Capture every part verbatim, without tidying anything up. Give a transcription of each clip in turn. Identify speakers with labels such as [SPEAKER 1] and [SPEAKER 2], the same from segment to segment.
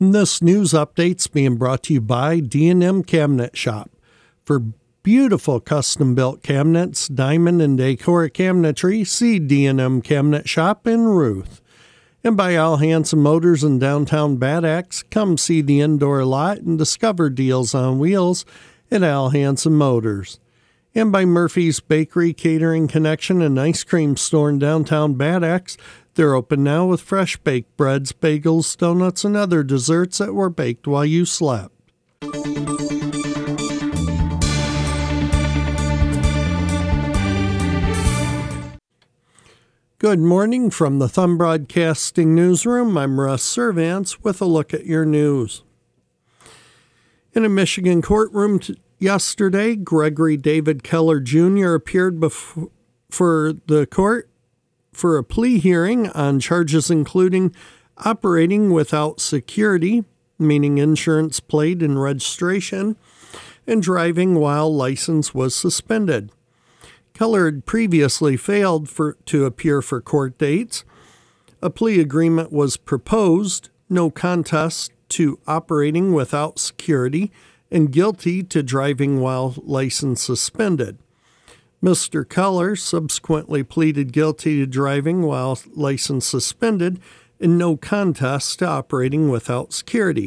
[SPEAKER 1] This news update's being brought to you by D and M Cabinet Shop. For beautiful custom-built cabinets, diamond and decor cabinetry, see D and M Cabinet Shop in Ruth. And by Al Hansen Motors in downtown Bad Axe, come see the indoor lot and discover deals on wheels at Al Hansen Motors. And by Murphy's Bakery, Catering Connection, and Ice Cream Store in downtown Bad Axe. They're open now with fresh baked breads, bagels, donuts, and other desserts that were baked while you slept. Good morning from the Thumb Broadcasting Newsroom. I'm Russ Servance with a look at your news. In a Michigan courtroom t- yesterday, Gregory David Keller Junior appeared before for the court for a plea hearing on charges including operating without security, meaning insurance plate and registration, and driving while license was suspended. Keller had previously failed for, to appear for court dates. A plea agreement was proposed, no contest to operating without security, and guilty to driving while license suspended. Mister Keller subsequently pleaded guilty to driving while license suspended and no contest to operating without security.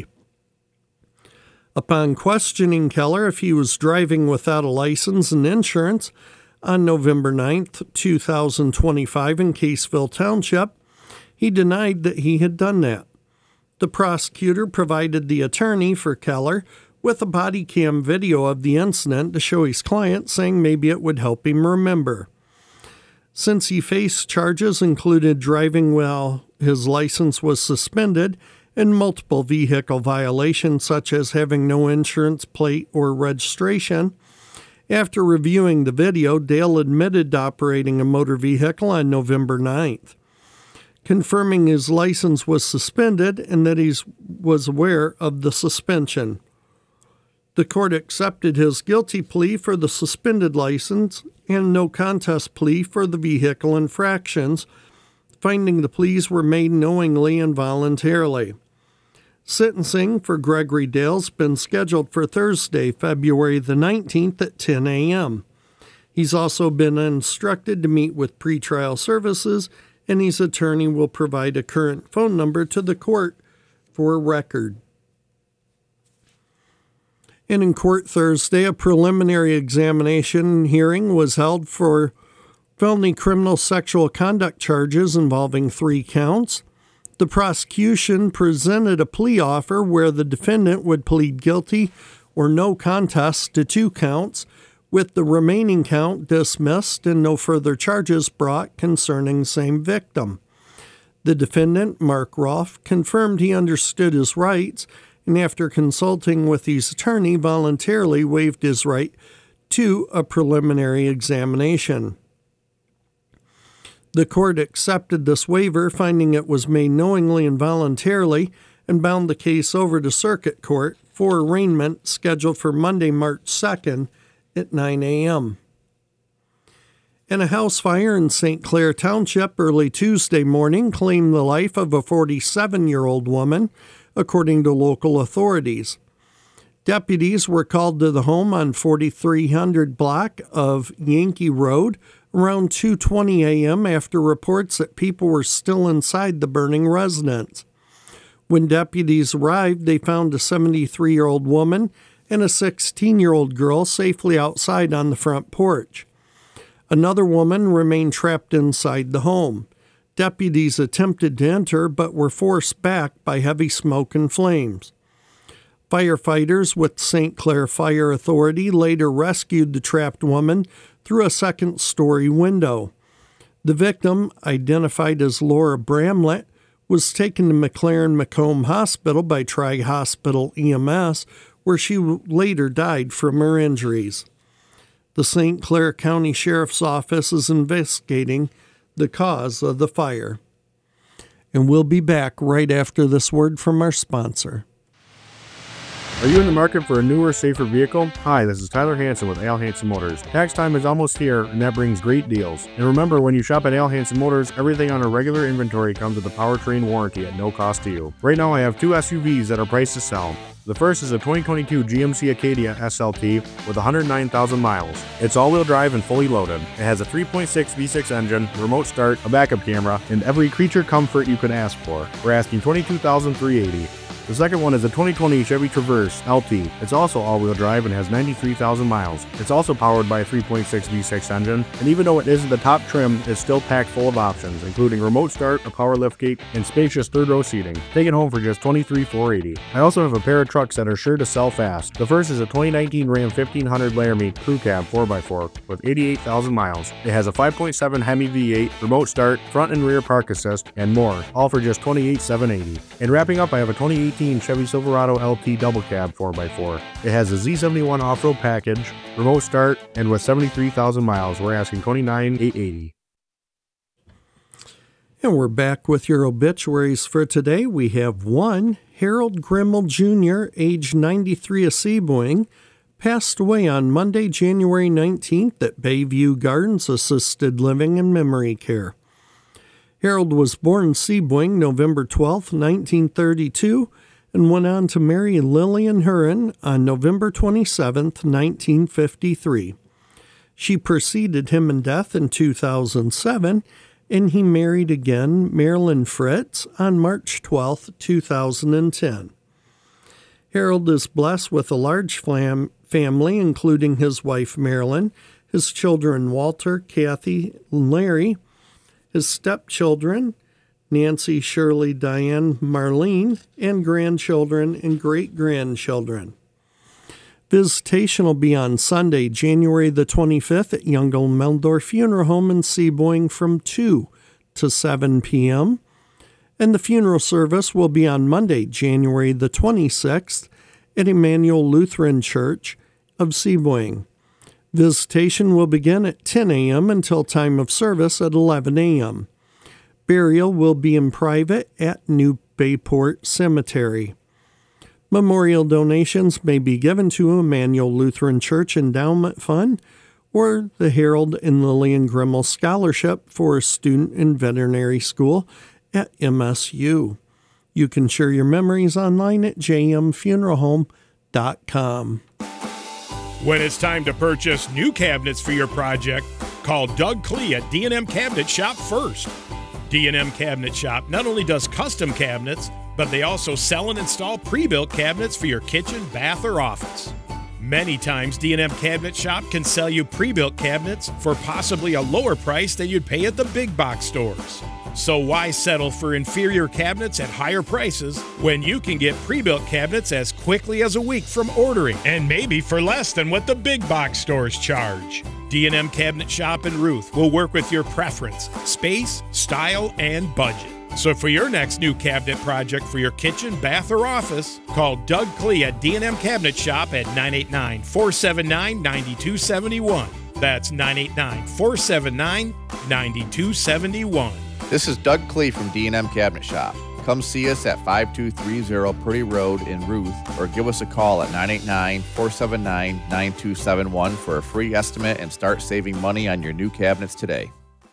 [SPEAKER 1] Upon questioning Keller if he was driving without a license and insurance on November ninth, twenty twenty-five in Caseville Township, he denied that he had done that. The prosecutor provided the attorney for Keller with a body cam video of the incident to show his client, saying maybe it would help him remember. Since he faced charges included driving while his license was suspended and multiple vehicle violations such as having no insurance plate or registration, after reviewing the video, Dale admitted to operating a motor vehicle on November ninth, confirming his license was suspended and that he was aware of the suspension. The court accepted his guilty plea for the suspended license and no contest plea for the vehicle infractions, finding the pleas were made knowingly and voluntarily. Sentencing for Gregory Dale's been scheduled for Thursday, February the nineteenth at ten a.m. He's also been instructed to meet with pretrial services, and his attorney will provide a current phone number to the court for a record. And in court Thursday, a preliminary examination hearing was held for felony criminal sexual conduct charges involving three counts. The prosecution presented a plea offer where the defendant would plead guilty or no contest to two counts, with the remaining count dismissed and no further charges brought concerning same victim. The defendant, Mark Rolfe, confirmed he understood his rights and after consulting with his attorney, voluntarily waived his right to a preliminary examination. The court accepted this waiver, finding it was made knowingly and voluntarily, and bound the case over to circuit court for arraignment scheduled for Monday, March second at nine a.m. And a house fire in Saint Clair Township early Tuesday morning claimed the life of a forty-seven-year-old woman, according to local authorities. Deputies were called to the home on forty-three hundred block of Yankee Road around two twenty a.m. after reports that people were still inside the burning residence. When deputies arrived, they found a seventy-three-year-old woman and a sixteen-year-old girl safely outside on the front porch. Another woman remained trapped inside the home. Deputies attempted to enter but were forced back by heavy smoke and flames. Firefighters with Saint Clair Fire Authority later rescued the trapped woman through a second-story window. The victim, identified as Laura Bramlett, was taken to McLaren-Macomb Hospital by Tri-Hospital E M S, where she later died from her injuries. The Saint Clair County Sheriff's Office is investigating the cause of the fire. And we'll be back right after this word from our sponsor.
[SPEAKER 2] Are you in the market for a newer, safer vehicle? Hi, this is Tyler Hansen with Al Hansen Motors. Tax time is almost here, and that brings great deals. And remember, when you shop at Al Hansen Motors, everything on our regular inventory comes with a powertrain warranty at no cost to you. Right now, I have two S U Vs that are priced to sell. The first is a twenty twenty-two G M C Acadia S L T with one hundred nine thousand miles. It's all-wheel drive and fully loaded. It has a three point six V six engine, remote start, a backup camera, and every creature comfort you could ask for. We're asking twenty-two thousand three hundred eighty dollars. The second one is a twenty twenty Chevy Traverse L T. It's also all-wheel drive and has ninety-three thousand miles. It's also powered by a three point six V six engine, and even though it isn't the top trim, it's still packed full of options, including remote start, a power liftgate, and spacious third-row seating. Take it home for just twenty-three thousand four hundred eighty dollars. I also have a pair of trucks that are sure to sell fast. The first is a twenty nineteen Ram fifteen hundred Laramie Crew Cab four by four with eighty-eight thousand miles. It has a five point seven Hemi V eight, remote start, front and rear park assist, and more, all for just twenty-eight thousand seven hundred eighty dollars. And wrapping up, I have a twenty eighteen Chevy Silverado L T Double Cab four by four. It has a Z seventy-one off-road package, remote start, and with seventy-three thousand miles, we're asking twenty-nine thousand eight hundred eighty dollars.
[SPEAKER 1] And we're back with your obituaries for today. We have one, Harold Grimmel Junior, age ninety-three, of Seaboing, passed away on Monday, January nineteenth at Bayview Gardens Assisted Living and Memory Care. Harold was born in Seaboing November twelfth, nineteen thirty-two, and went on to marry Lillian Huron on November twenty-seventh, nineteen fifty-three. She preceded him in death in two thousand seven, and he married again Marilyn Fritz on March twelfth, two thousand ten. Harold is blessed with a large fam- family, including his wife Marilyn, his children Walter, Kathy, and Larry, his stepchildren Nancy, Shirley, Diane, Marlene, and grandchildren and great-grandchildren. Visitation will be on Sunday, January the twenty-fifth at Youngel Meldorf Funeral Home in Seaboing from two to seven p.m. And the funeral service will be on Monday, January the twenty-sixth at Emmanuel Lutheran Church of Seaboing. Visitation will begin at ten a.m. until time of service at eleven a.m. Burial will be in private at New Bayport Cemetery. Memorial donations may be given to Emmanuel Lutheran Church Endowment Fund or the Harold and Lillian Grimmel Scholarship for a Student in Veterinary School at M S U. You can share your memories online at j m funeral home dot com.
[SPEAKER 3] When it's time to purchase new cabinets for your project, call Doug Klee at D and M Cabinet Shop first. D and M Cabinet Shop not only does custom cabinets, but they also sell and install pre-built cabinets for your kitchen, bath, or office. Many times, D and M Cabinet Shop can sell you pre-built cabinets for possibly a lower price than you'd pay at the big box stores. So why settle for inferior cabinets at higher prices when you can get pre-built cabinets as quickly as a week from ordering, and maybe for less than what the big box stores charge? D and M Cabinet Shop in Ruth will work with your preference, space, style, and budget. So for your next new cabinet project for your kitchen, bath, or office, call Doug Klee at D and M Cabinet Shop at nine eight nine, four seven nine, nine two seven one. That's nine eight nine, four seven nine, nine two seven one.
[SPEAKER 4] This is Doug Klee from D and M Cabinet Shop. Come see us at five two three zero Purdy Road in Ruth, or give us a call at nine eight nine, four seven nine, nine two seven one for a free estimate and start saving money on your new cabinets today.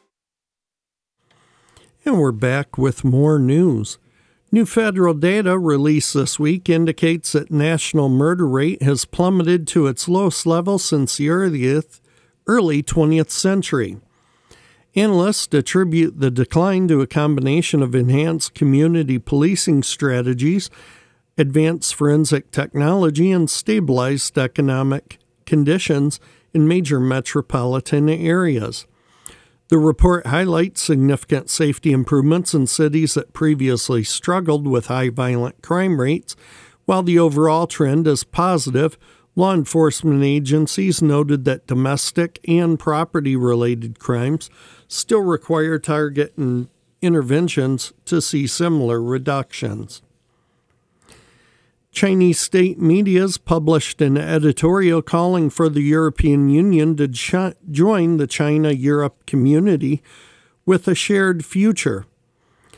[SPEAKER 1] And we're back with more news. New federal data released this week indicates that national murder rate has plummeted to its lowest level since the earliest, early twentieth century. Analysts attribute the decline to a combination of enhanced community policing strategies, advanced forensic technology, and stabilized economic conditions in major metropolitan areas. The report highlights significant safety improvements in cities that previously struggled with high violent crime rates. While the overall trend is positive, law enforcement agencies noted that domestic and property-related crimes still require target and interventions to see similar reductions. Chinese state media's published an editorial calling for the European Union to ch- join the China-Europe community with a shared future.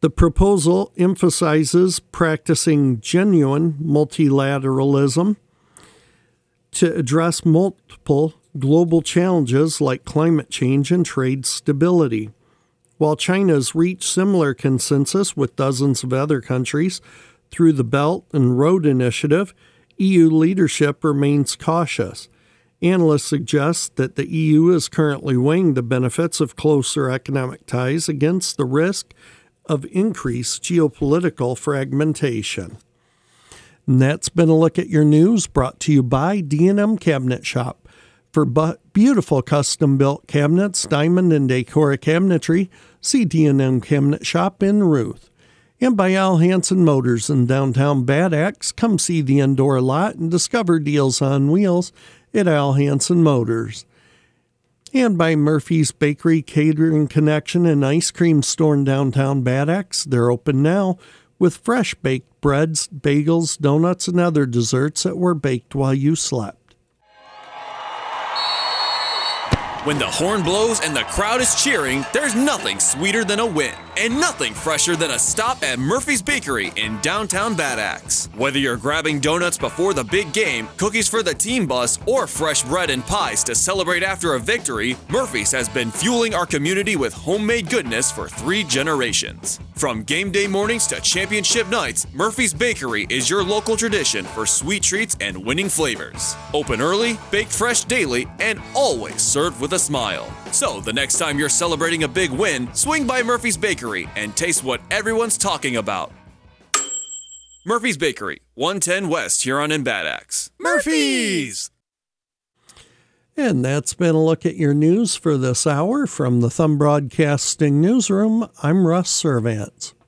[SPEAKER 1] The proposal emphasizes practicing genuine multilateralism to address multiple global challenges like climate change and trade stability. While China has reached similar consensus with dozens of other countries through the Belt and Road Initiative, E U leadership remains cautious. Analysts suggest that the E U is currently weighing the benefits of closer economic ties against the risk of increased geopolitical fragmentation. And that's been a look at your news brought to you by D and M Cabinet Shop. For bu- beautiful custom-built cabinets, diamond and decor cabinetry, see D and M Cabinet Shop in Ruth. And by Al Hansen Motors in downtown Bad Axe, come see the indoor lot and discover deals on wheels at Al Hansen Motors. And by Murphy's Bakery Catering Connection and Ice Cream Store in downtown Bad Axe. They're open now with fresh baked breads, bagels, donuts, and other desserts that were baked while you slept.
[SPEAKER 5] When the horn blows and the crowd is cheering, there's nothing sweeter than a win, and nothing fresher than a stop at Murphy's Bakery in downtown Bad Axe. Whether you're grabbing donuts before the big game, cookies for the team bus, or fresh bread and pies to celebrate after a victory, Murphy's has been fueling our community with homemade goodness for three generations. From game day mornings to championship nights, Murphy's Bakery is your local tradition for sweet treats and winning flavors. Open early, baked fresh daily, and always served with a smile. So the next time you're celebrating a big win, swing by Murphy's Bakery and taste what everyone's talking about. Murphy's Bakery, one ten West Huron and Bad Axe. Murphy's!
[SPEAKER 1] And that's been a look at your news for this hour. From the Thumb Broadcasting Newsroom, I'm Russ Servants.